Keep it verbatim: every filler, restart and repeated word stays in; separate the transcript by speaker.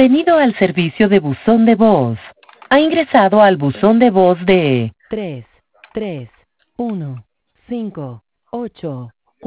Speaker 1: Bienvenido al servicio de buzón de voz. Ha ingresado al buzón de voz de tres tres uno cinco ocho